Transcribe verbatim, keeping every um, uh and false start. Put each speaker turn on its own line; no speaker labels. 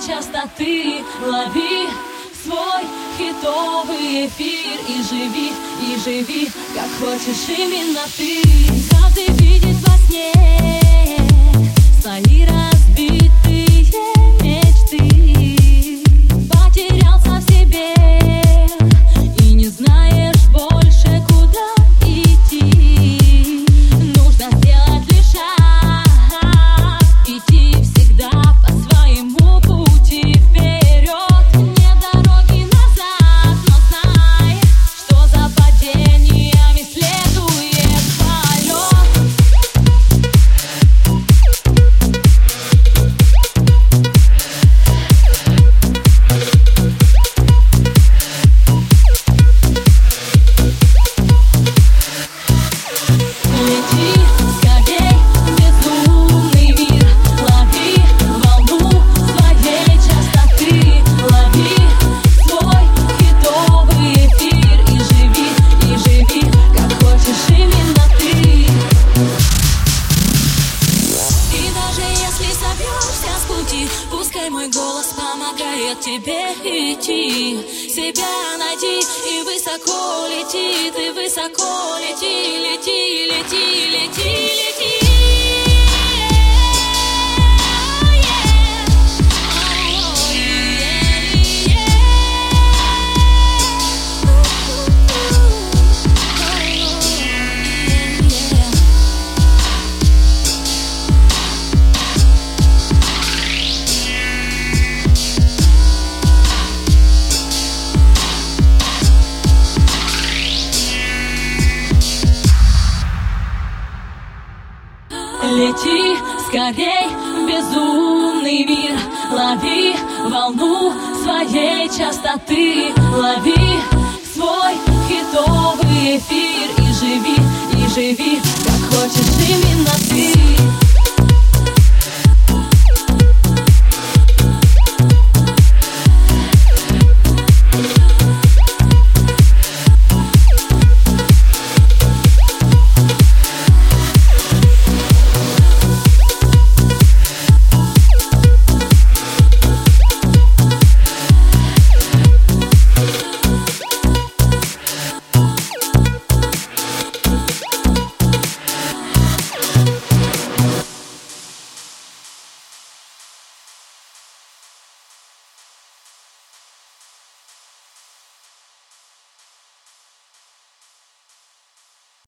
частоты. Лови свой хитовый эфир и живи, и живи, как хочешь именно ты. Каждый видит во сне свои разбитые мечты. Потерялся в себе и не знаешь больше, куда идти. Нужно сделать лишь шаг, идти всегда по своему пути вперед. Не дороги назад, но знай, что за падениями следует полет. Лети скорей, безумный мир, лови волну своей частоты. Лови свой хитовый эфир и живи, и живи, как хочешь именно ты. И даже если собьешься с пути, пускай мой голос помогает тебе идти. Себя найди и высоко лети, ты высоко лети, лети, лети, лети, лети. Лети скорей, безумный мир, лови волну своей частоты. Лови свой хитовый эфир и живи, и живи, как хочешь именно ты.